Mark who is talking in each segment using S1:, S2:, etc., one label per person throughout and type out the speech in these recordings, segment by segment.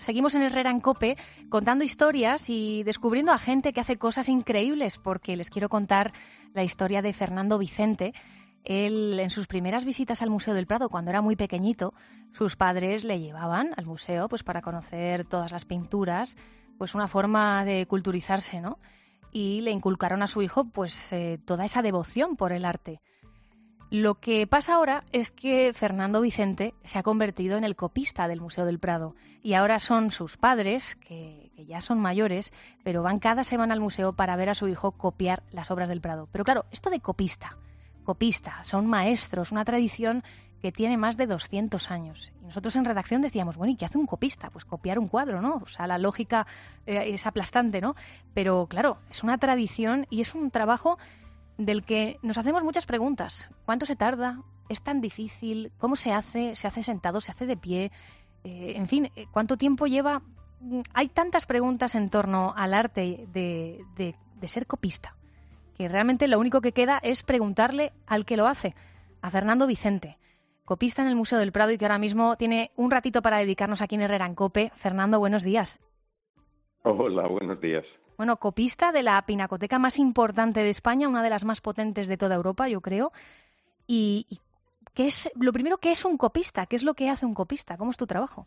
S1: Seguimos en Herrera en COPE contando historias y descubriendo a gente que hace cosas increíbles, porque les quiero contar la historia de Fernando Vicente. Él, en sus primeras visitas al Museo del Prado, cuando era muy pequeñito, sus padres le llevaban al museo pues para conocer todas las pinturas, pues una forma de culturizarse, ¿no? Y le inculcaron a su hijo pues toda esa devoción por el arte. Lo que pasa ahora es que Fernando Vicente se ha convertido en el copista del Museo del Prado y ahora son sus padres, que ya son mayores, pero van cada semana al museo para ver a su hijo copiar las obras del Prado. Pero claro, esto de copista, son maestros, una tradición que tiene más de 200 años. Y nosotros en redacción decíamos, bueno, ¿y qué hace un copista? Pues copiar un cuadro, ¿no? O sea, la lógica es aplastante, ¿no? Pero claro, es una tradición y es un trabajo del que nos hacemos muchas preguntas. ¿Cuánto se tarda? ¿Es tan difícil? ¿Cómo se hace? ¿Se hace sentado? ¿Se hace de pie? En fin, ¿cuánto tiempo lleva? Hay tantas preguntas en torno al arte de ser copista, que realmente lo único que queda es preguntarle al que lo hace, a Fernando Vicente, copista en el Museo del Prado y que ahora mismo tiene un ratito para dedicarnos aquí en Herrera en COPE. Fernando, buenos días.
S2: Hola, buenos días.
S1: Bueno, copista de la pinacoteca más importante de España, una de las más potentes de toda Europa, yo creo. ¿Y qué es lo primero, qué es un copista? ¿Qué es lo que hace un copista? ¿Cómo es tu trabajo?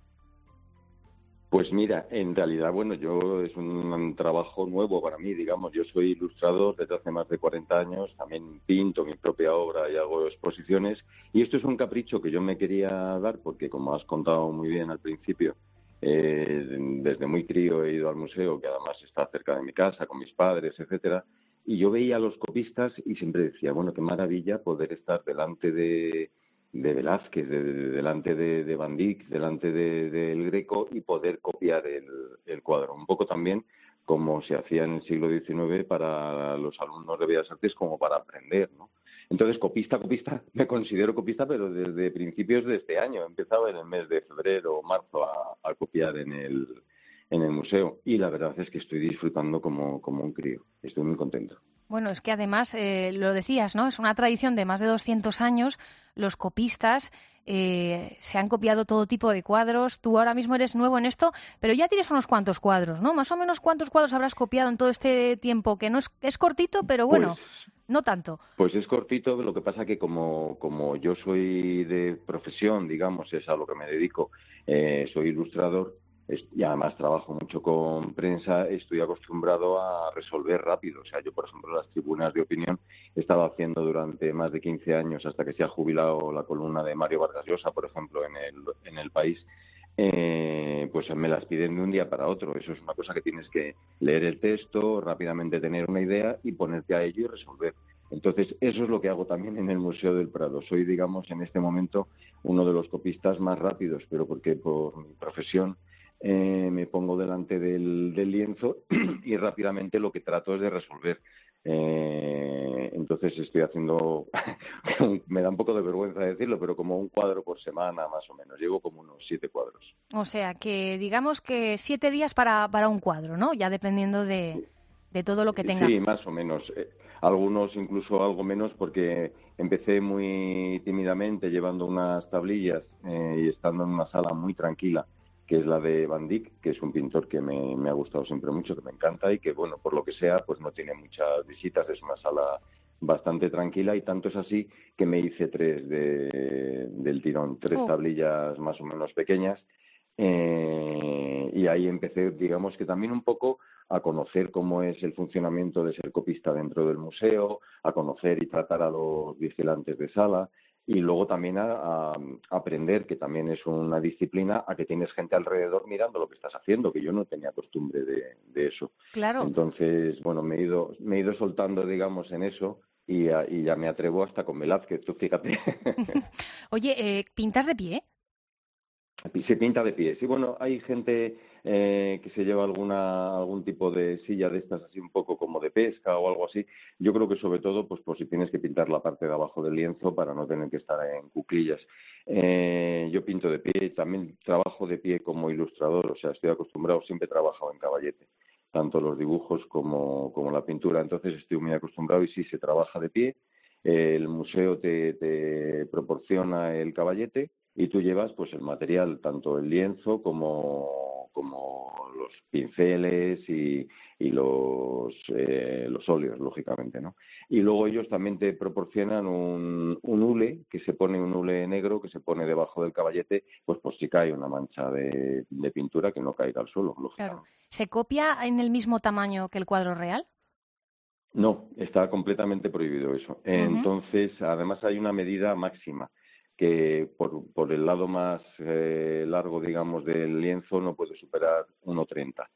S2: Pues mira, en realidad, bueno, es un trabajo nuevo para mí, digamos. Yo soy ilustrador desde hace más de 40 años, también pinto mi propia obra y hago exposiciones. Y esto es un capricho que yo me quería dar porque, como has contado muy bien al principio, desde muy crío he ido al museo, que además está cerca de mi casa, con mis padres, etcétera, y yo veía a los copistas y siempre decía, bueno, qué maravilla poder estar delante de Velázquez, delante de Van Dyck, delante del Greco y poder copiar el cuadro. Un poco también como se hacía en el siglo XIX para los alumnos de Bellas Artes como para aprender, ¿no? Entonces, copista, me considero copista, pero desde principios de este año. He empezado en el mes de febrero o marzo a copiar en el museo y la verdad es que estoy disfrutando como un crío. Estoy muy contento.
S1: Bueno, es que además, lo decías, ¿no? Es una tradición de más de 200 años. Los copistas se han copiado todo tipo de cuadros. Tú ahora mismo eres nuevo en esto, pero ya tienes unos cuantos cuadros, ¿no? Más o menos, ¿cuántos cuadros habrás copiado en todo este tiempo? Que no es cortito, pero bueno, no tanto.
S2: Pues es cortito, lo que pasa que como yo soy de profesión, digamos, es a lo que me dedico, soy ilustrador y además trabajo mucho con prensa, estoy acostumbrado a resolver rápido. O sea, yo, por ejemplo, las tribunas de opinión he estado haciendo durante más de 15 años, hasta que se ha jubilado la columna de Mario Vargas Llosa, por ejemplo, en el País. Pues me las piden de un día para otro. Eso es una cosa que tienes que leer el texto, rápidamente tener una idea y ponerte a ello y resolver. Entonces, eso es lo que hago también en el Museo del Prado. Soy, digamos, en este momento uno de los copistas más rápidos, pero porque por mi profesión me pongo delante del lienzo y rápidamente lo que trato es de resolver. Entonces estoy haciendo, me da un poco de vergüenza decirlo, pero como un cuadro por semana más o menos. Llevo como unos 7 cuadros.
S1: O sea, que digamos que 7 días para un cuadro, ¿no? Ya dependiendo de todo lo que tenga.
S2: Sí, más o menos. Algunos incluso algo menos porque empecé muy tímidamente llevando unas tablillas y estando en una sala muy tranquila, que es la de Van Dyck, que es un pintor que me ha gustado siempre mucho, que me encanta y que, bueno, por lo que sea, pues no tiene muchas visitas, es una sala bastante tranquila y tanto es así que me hice 3 del tirón, 3 tablillas más o menos pequeñas y ahí empecé, digamos que también un poco a conocer cómo es el funcionamiento de ser copista dentro del museo, a conocer y tratar a los vigilantes de sala. Y luego también a aprender, que también es una disciplina, a que tienes gente alrededor mirando lo que estás haciendo, que yo no tenía costumbre de eso.
S1: Claro.
S2: Entonces, bueno, me he ido soltando, digamos, en eso y ya me atrevo hasta con Velázquez, tú fíjate.
S1: Oye, ¿pintas de pie?
S2: Se pinta de pie. Sí, bueno, hay gente que se lleva algún tipo de silla de estas así un poco como de pesca o algo así. Yo creo que sobre todo pues por si tienes que pintar la parte de abajo del lienzo para no tener que estar en cuclillas. Yo pinto de pie, también trabajo de pie como ilustrador, o sea, estoy acostumbrado, siempre he trabajado en caballete, tanto los dibujos como la pintura, entonces estoy muy acostumbrado y sí se trabaja de pie. El museo te proporciona el caballete y tú llevas pues el material, tanto el lienzo como los pinceles y los óleos, lógicamente, ¿no? Y luego ellos también te proporcionan un hule, un hule negro que se pone debajo del caballete, pues por si cae una mancha de pintura que no caiga al suelo, lógicamente.
S1: Claro. ¿Se copia en el mismo tamaño que el cuadro real?
S2: No, está completamente prohibido eso. Entonces, además hay una medida máxima que por el lado más largo, digamos, del lienzo no puede superar 1,30.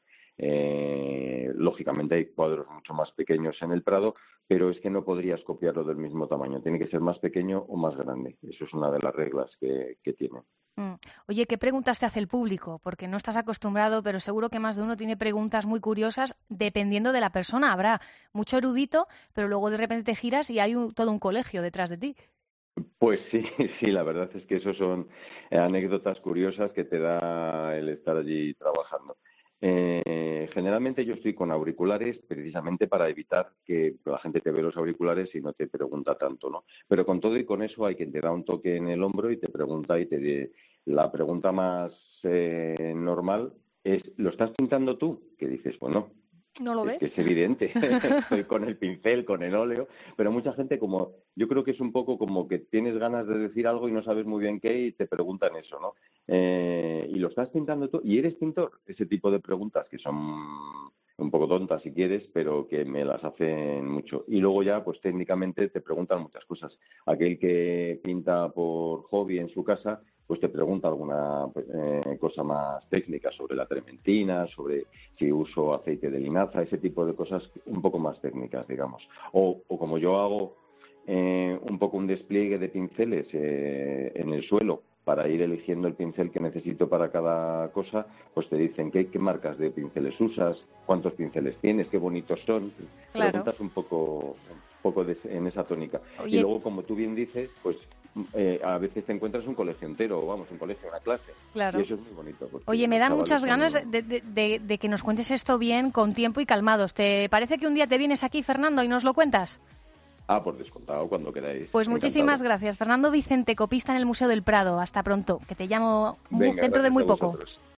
S2: Lógicamente hay cuadros mucho más pequeños en el Prado, pero es que no podrías copiarlo del mismo tamaño. Tiene que ser más pequeño o más grande. Eso es una de las reglas que tiene.
S1: Oye, ¿qué preguntas te hace el público? Porque no estás acostumbrado, pero seguro que más de uno tiene preguntas muy curiosas dependiendo de la persona. Habrá mucho erudito, pero luego de repente te giras y hay todo un colegio detrás de ti.
S2: Pues sí, sí, la verdad es que eso son anécdotas curiosas que te da el estar allí trabajando. Generalmente yo estoy con auriculares precisamente para evitar que la gente te ve los auriculares y no te pregunta tanto, ¿no? Pero con todo y con eso hay quien te da un toque en el hombro y te pregunta la pregunta más normal es, ¿lo estás pintando tú? Que dices, bueno,
S1: ¿No lo
S2: es
S1: ves?
S2: que es evidente, estoy con el pincel, con el óleo, pero mucha gente yo creo que es un poco como que tienes ganas de decir algo y no sabes muy bien qué y te preguntan eso, ¿no? ¿Y lo estás pintando tú? ¿Y eres pintor? Ese tipo de preguntas que son un poco tontas si quieres, pero que me las hacen mucho. Y luego ya, pues técnicamente te preguntan muchas cosas. Aquel que pinta por hobby en su casa, pues te pregunta alguna cosa más técnica sobre la trementina, sobre si uso aceite de linaza, ese tipo de cosas un poco más técnicas, digamos. O como yo hago un poco un despliegue de pinceles en el suelo para ir eligiendo el pincel que necesito para cada cosa, pues te dicen qué marcas de pinceles usas, cuántos pinceles tienes, qué bonitos son.
S1: Claro.
S2: Preguntas un poco en esa tónica.
S1: Oye,
S2: y luego, como tú bien dices, pues a veces te encuentras un colegio entero, un colegio, una clase.
S1: Claro.
S2: Y eso es muy bonito.
S1: Oye, me dan muchas ganas de que nos cuentes esto bien, con tiempo y calmados. ¿Te parece que un día te vienes aquí, Fernando, y nos lo cuentas?
S2: Por descontado, cuando queráis.
S1: Pues muchísimas
S2: Encantado.
S1: gracias. Fernando Vicente, copista en el Museo del Prado. Hasta pronto, que te llamo
S2: Venga,
S1: dentro de muy poco.
S2: vosotros.